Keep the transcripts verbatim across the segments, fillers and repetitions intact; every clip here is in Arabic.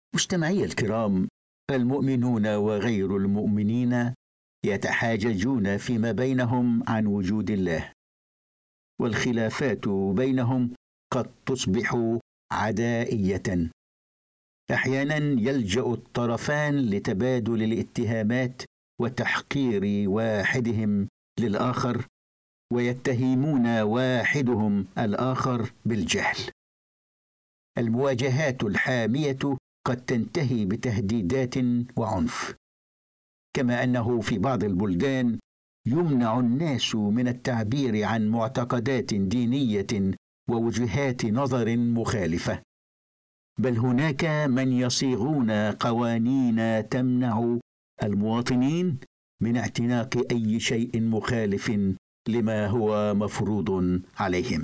مستمعي الكرام، المؤمنون وغير المؤمنين يتحاججون فيما بينهم عن وجود الله، والخلافات بينهم قد تصبح عدائية. أحيانا يلجأ الطرفان لتبادل الاتهامات وتحقير واحدهم للآخر، ويتهمون واحدهم الآخر بالجهل. المواجهات الحامية قد تنتهي بتهديدات وعنف، كما أنه في بعض البلدان يمنع الناس من التعبير عن معتقدات دينية ووجهات نظر مخالفة، بل هناك من يصيغون قوانين تمنع المواطنين من اعتناق أي شيء مخالف لما هو مفروض عليهم.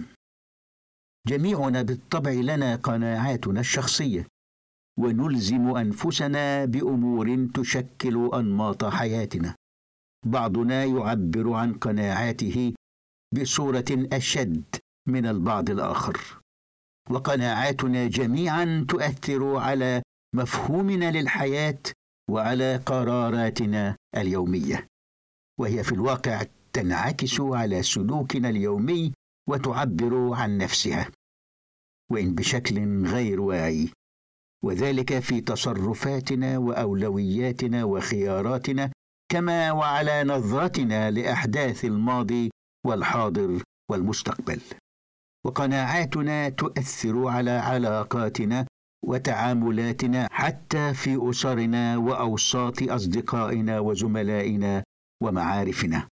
جميعنا بالطبع لنا قناعاتنا الشخصية، ونلزم أنفسنا بأمور تشكل أنماط حياتنا. بعضنا يعبر عن قناعاته بصورة أشد من البعض الآخر، وقناعاتنا جميعا تؤثر على مفهومنا للحياة وعلى قراراتنا اليومية، وهي في الواقع تنعكس على سلوكنا اليومي وتعبر عن نفسها، وإن بشكل غير واعي، وذلك في تصرفاتنا وأولوياتنا وخياراتنا، كما وعلى نظرتنا لأحداث الماضي والحاضر والمستقبل. وقناعاتنا تؤثر على علاقاتنا وتعاملاتنا، حتى في أسرنا وأوساط أصدقائنا وزملائنا ومعارفنا.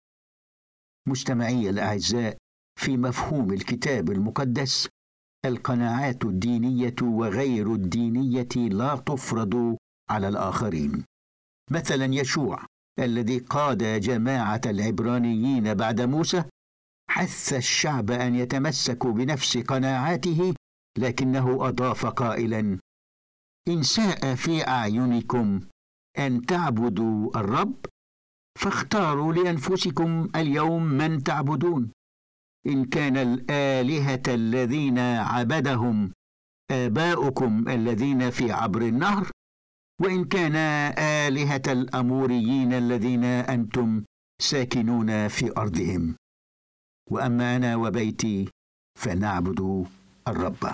مستمعي الأعزاء، في مفهوم الكتاب المقدس، القناعات الدينية وغير الدينية لا تفرض على الآخرين. مثلا يشوع الذي قاد جماعة العبرانيين بعد موسى حث الشعب أن يتمسكوا بنفس قناعاته، لكنه أضاف قائلا: إن ساء في أعينكم أن تعبدوا الرب فاختاروا لأنفسكم اليوم من تعبدون، إن كان الآلهة الذين عبدهم آباؤكم الذين في عبر النهر، وإن كان آلهة الأموريين الذين أنتم ساكنون في أرضهم، وأما أنا وبيتي فنعبد الرب.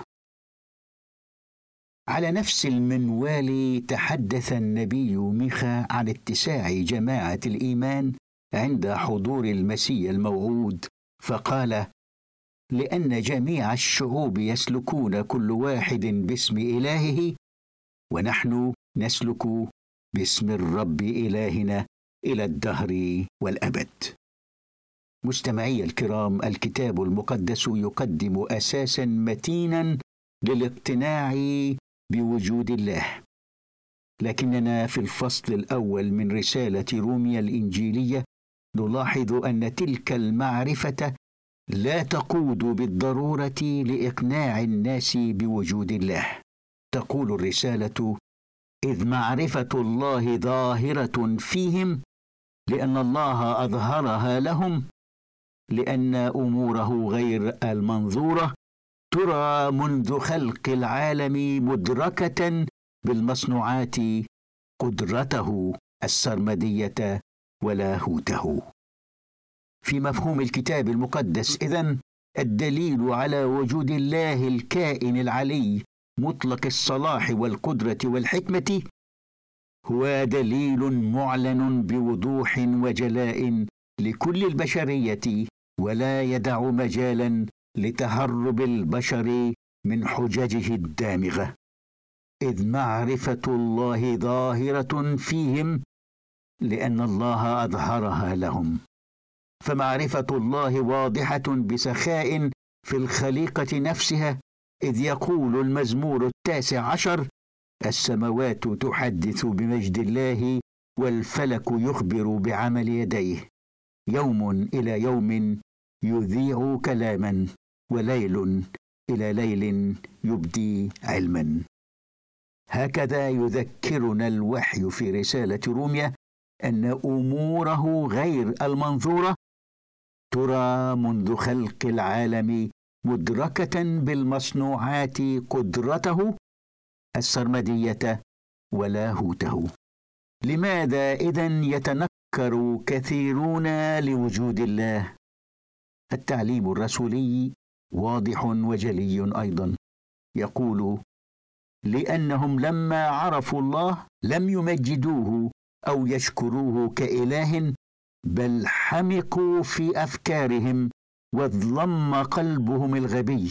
على نفس المنوال تحدث النبي ميخا عن اتساع جماعة الإيمان عند حضور المسيح الموعود، فقال: لأن جميع الشعوب يسلكون كل واحد باسم إلهه، ونحن نسلك باسم الرب إلهنا إلى الدهر والأبد. مستمعي الكرام، الكتاب المقدس يقدم أساسا متينا للاقتناع بوجود الله، لكننا في الفصل الأول من رسالة روميا الإنجيلية نلاحظ أن تلك المعرفة لا تقود بالضرورة لإقناع الناس بوجود الله. تقول الرسالة: إذ معرفة الله ظاهرة فيهم، لأن الله أظهرها لهم، لأن أموره غير المنظورة ترى منذ خلق العالم مدركة بالمصنوعات قدرته السرمدية ولاهوته. في مفهوم الكتاب المقدس إذن الدليل على وجود الله الكائن العلي مطلق الصلاح والقدرة والحكمة هو دليل معلن بوضوح وجلاء لكل البشرية، ولا يدع مجالا لتهرب البشر من حججه الدامغة. إذ معرفة الله ظاهرة فيهم، لأن الله أظهرها لهم. فمعرفة الله واضحة بسخاء في الخليقة نفسها، إذ يقول المزمور التاسع عشر: السماوات تحدث بمجد الله، والفلك يخبر بعمل يديه، يوم إلى يوم يذيع كلاما، وليل إلى ليل يبدي علما. هكذا يذكرنا الوحي في رسالة روميا أن أموره غير المنظورة ترى منذ خلق العالم مدركة بالمصنوعات قدرته السرمدية ولاهوته. لماذا إذن يتنكر كثيرون لوجود الله؟ التعليم الرسولي واضح وجلي أيضا، يقول: لأنهم لما عرفوا الله لم يمجدوه أو يشكروه كإله، بل حمقوا في أفكارهم واظلم قلبهم الغبي،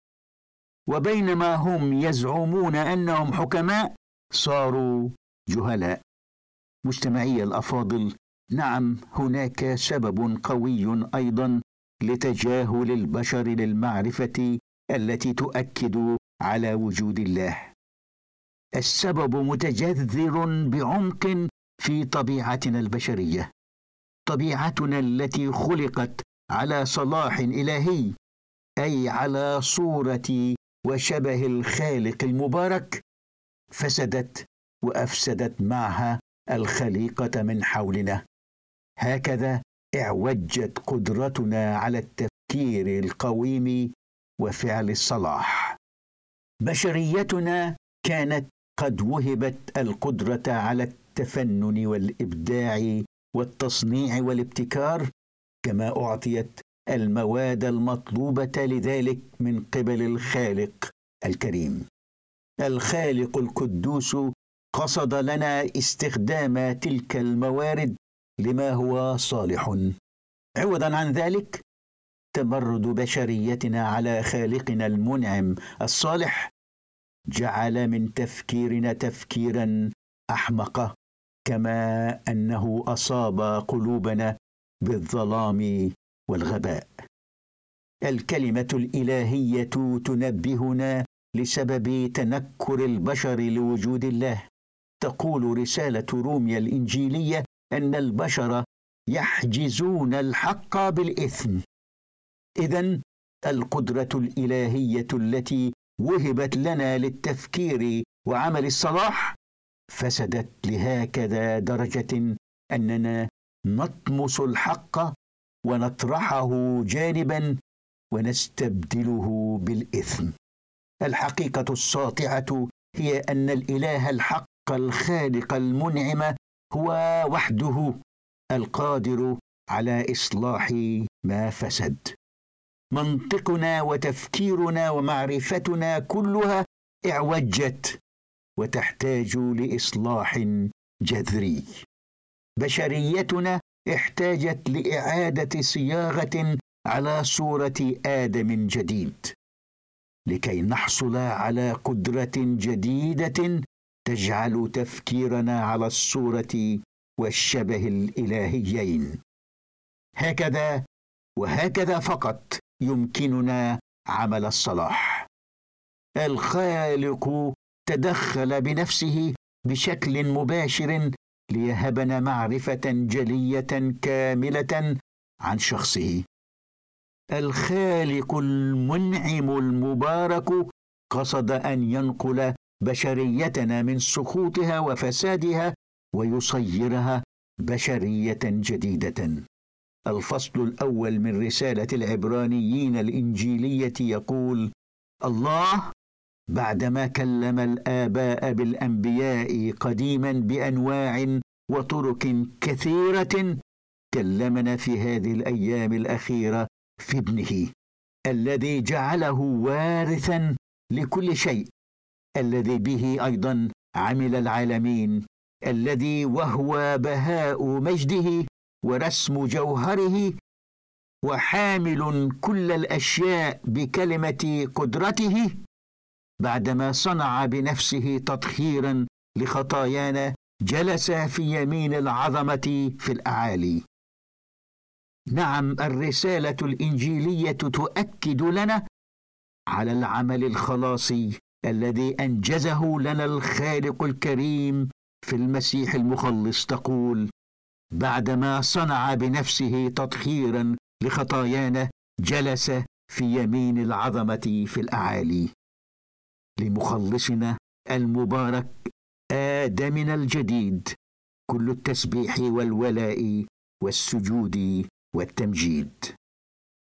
وبينما هم يزعمون أنهم حكماء صاروا جهلاء. مجتمعي الأفاضل، نعم، هناك سبب قوي أيضا لتجاهل البشر للمعرفة التي تؤكد على وجود الله. السبب متجذر بعمق في طبيعتنا البشرية، طبيعتنا التي خلقت على صلاح إلهي، أي على صورة وشبه الخالق المبارك، فسدت وأفسدت معها الخليقة من حولنا. هكذا اعوجت قدرتنا على التفكير القويم وفعل الصلاح. بشريتنا كانت قد وهبت القدرة على التفنن والإبداع والتصنيع والابتكار، كما أعطيت المواد المطلوبة لذلك من قبل الخالق الكريم. الخالق القدوس قصد لنا استخدام تلك الموارد لما هو صالح. عوضا عن ذلك، تمرد بشريتنا على خالقنا المنعم الصالح جعل من تفكيرنا تفكيرا أحمق، كما أنه أصاب قلوبنا بالظلام والغباء. الكلمة الإلهية تنبهنا لسبب تنكر البشر لوجود الله. تقول رسالة روميا الإنجيلية أن البشر يحجزون الحق بالإثم. إذن القدرة الإلهية التي وهبت لنا للتفكير وعمل الصلاح فسدت لهكذا درجة أننا نطمس الحق ونطرحه جانبا ونستبدله بالإثم. الحقيقة الساطعة هي أن الإله الحق الخالق المنعم هو وحده القادر على إصلاح ما فسد. منطقنا وتفكيرنا ومعرفتنا كلها اعوجت وتحتاج لإصلاح جذري. بشريتنا احتاجت لإعادة صياغة على صورة آدم جديد، لكي نحصل على قدرة جديدة تجعل تفكيرنا على الصورة والشبه الإلهيين. هكذا وهكذا فقط يمكننا عمل الصلاح. الخالق تدخل بنفسه بشكل مباشر ليهبنا معرفة جلية كاملة عن شخصه. الخالق المنعم المبارك قصد أن ينقل بشريتنا من سقوطها وفسادها ويصيرها بشرية جديدة. الفصل الأول من رسالة العبرانيين الإنجيلية يقول: الله بعدما كلم الآباء بالأنبياء قديما بأنواع وطرق كثيرة، كلمنا في هذه الأيام الأخيرة في ابنه الذي جعله وارثا لكل شيء، الذي به أيضا عمل العالمين، الذي وهو بهاء مجده ورسم جوهره، وحامل كل الأشياء بكلمة قدرته، بعدما صنع بنفسه تطهيرا لخطايانا جلس في يمين العظمة في الأعالي. نعم، الرسالة الإنجيلية تؤكد لنا على العمل الخلاصي الذي أنجزه لنا الخالق الكريم في المسيح المخلص. تقول: بعدما صنع بنفسه تطهيرا لخطايانا جلس في يمين العظمة في الأعالي. لمخلصنا المبارك آدمنا الجديد كل التسبيح والولاء والسجود والتمجيد.